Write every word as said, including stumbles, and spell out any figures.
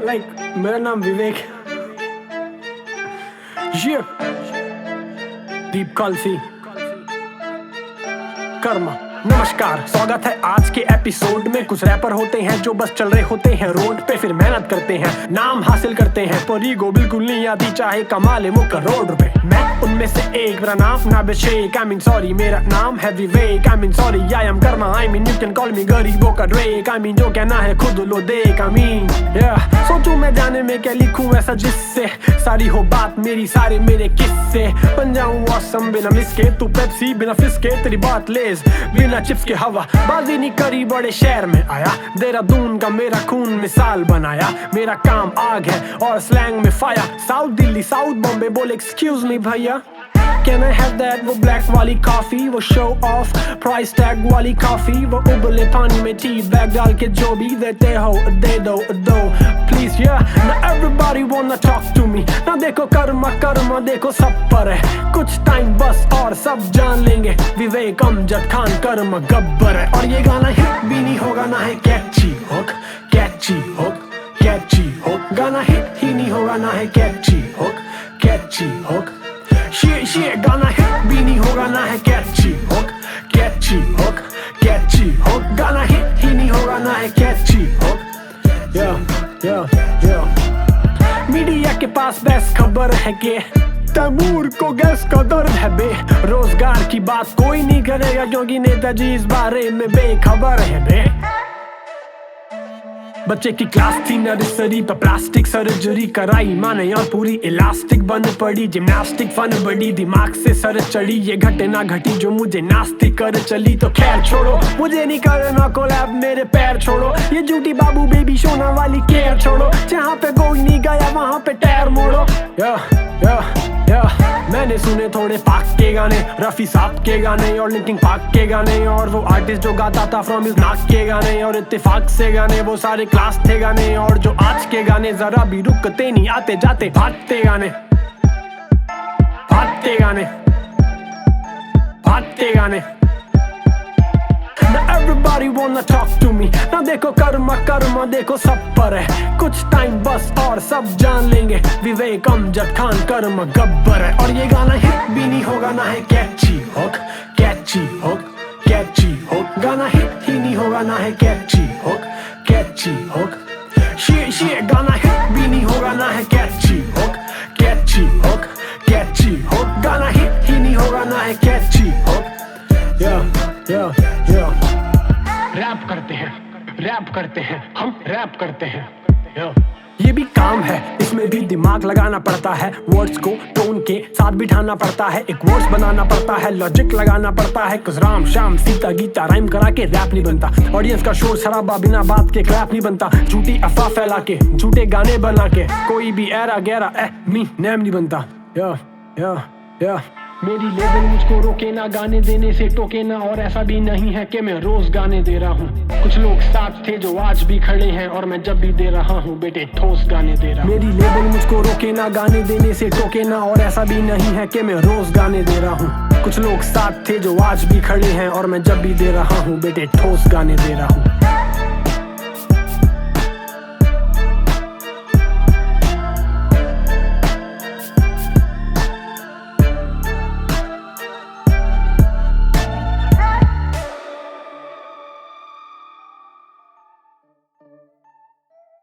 Like मेरा नाम विवेक, ये दीप कलसी कर्मा। नमस्कार, स्वागत है आज के एपिसोड में। कुछ रैपर होते हैं जो बस चल रहे होते हैं रोड पे, फिर मेहनत करते हैं, नाम हासिल करते हैं, पर ईगो बिल्कुल नहीं आती, चाहे कमा ले वो करोड़ रुपए। मैं उनमें से एक, मेरा नाम ना बेशेक, आई मीन सॉरी, मेरा नाम है Vivek, I mean sorry, I am Karma, I mean you can call me गरीबों का ड्रेक, आई मीन जो कहना है खुद लो देख, आई मीन या सोचूं मैं जाने में क्या लिखूं ऐसा जिससे सारी हो बात मेरी, सारे मेरे किस्से बन जाऊं ऑसम, बिना मिसके तू पेप्सी, बिना फिसके तेरी बात लेज, बिना चिप्स के हवा बाजी नहीं करी, बड़े शहर में आया, देहरादून का मेरा खून मिसाल बनाया, मेरा काम आग है और स्लैंग में fire, south Delhi south Bombay बोले एक्सक्यूज मी भैया, Can I have that? वो ब्लैक वाली कॉफी, वो शो ऑफ प्राइस टैग वाली कॉफी, वो उबले पानी में टी बैग डाल के जो भी देते हो दे दो दो प्लीज या। Now everybody wanna talk to me, ना देखो कर्मा कर्मा देखो सब पर है, कुछ टाइम बस और सब जान लेंगे, विवेक अमजद खान कर्मा गब्बर है। और ये गाना हिट भी नहीं होगा, ना है catchy hook catchy hook catchy hook, गाना हिट ही नहीं होगा, ना है catchy hook catchy hook, Shit, shit, गाना हिट भी नहीं होगा, ना है catchy hook catchy hook catchy hook, गाना हिट ही नहीं होगा, ना है कैची हुक। या या या मीडिया के पास बेस्ट खबर है कि तैमूर को गैस का दर्द है बे, रोजगार की बात कोई नहीं करेगा क्योंकि नेताजी इस बारे में बेखबर है बे। बच्चे की क्लास थी नर्सरी पर प्लास्टिक सर्जरी कराई माने और पूरी इलास्टिक बन पड़ी, जिम्नास्टिक फन बड़ी, दिमाग से सर चढ़ी, ये घटना घटी जो मुझे नास्तिक कर चली, तो खैर छोड़ो, मुझे नहीं करना कोलैब, मेरे पैर छोड़ो, ये झूठी बाबू बेबी सोना वाली केयर छोड़ो, जहाँ पे कोई नहीं गया वहाँ पे टायर मोड़ो। या या या मैंने सुने थोड़े पाक के गाने, रफी साहब के गाने और लिंकिंग पार्क के गाने, और वो आर्टिस्ट जो गाता था फ्रॉम हिज नाक के गाने, और इत्तेफाक से गाने वो सारे क्लास थे गाने, और जो आज के गाने जरा भी रुकते नहीं, आते जाते भागते गाने भागते गाने भागते गाने। Now everybody wanna talk to me, ना देखो कर्मा कर्मा देखो सब पर है, कुछ टाइम बस और सब जान लेंगे, विवेक अमजद खान कर्मा गब्बर है। और ये गाना हिट भी नहीं होगा, ना है catchy hook catchy hook catchy hook, गाना हिट ही नहीं होगा, ना है catchy hook catchy hook, shit shit गाना हिट भी नहीं होगा, ना है catchy hook catchy hook catchy hook, गाना हिट ही नहीं होगा, ना है कैची हुक। या या या रैप करते हैं रैप करते हैं हम रैप करते हैं, या ये भी काम है, इसमें भी दिमाग लगाना पड़ता है, वर्ड्स को टोन के साथ बिठाना पड़ता है, एक वर्ड्स बनाना पड़ता है, लॉजिक लगाना पड़ता है, कुछ राम शाम सीता गीता राइम करा के रैप नहीं बनता, ऑडियंस का शोर शराबा बिना बात के क्लैप नहीं बनता, झूठी अफवाह फैला के झूठे गाने बना के कोई भी एरा गैरा ए मी नैम नहीं बनता। या या या मेरी लेवल मुझको रोके ना, गाने देने से टोके ना, और ऐसा भी नहीं है कि मैं रोज गाने दे रहा हूँ, कुछ लोग साथ थे जो आज भी खड़े हैं, और मैं जब भी दे रहा हूँ बेटे ठोस गाने दे रहा हूँ। मेरी लेवल मुझको रोके ना, गाने देने से टोके ना, और ऐसा भी नहीं है कि मैं रोज गाने दे रहा हूँ, कुछ लोग साथ थे जो आज भी खड़े हैं, और मैं जब भी दे रहा हूँ बेटे ठोस गाने दे रहा हूँ।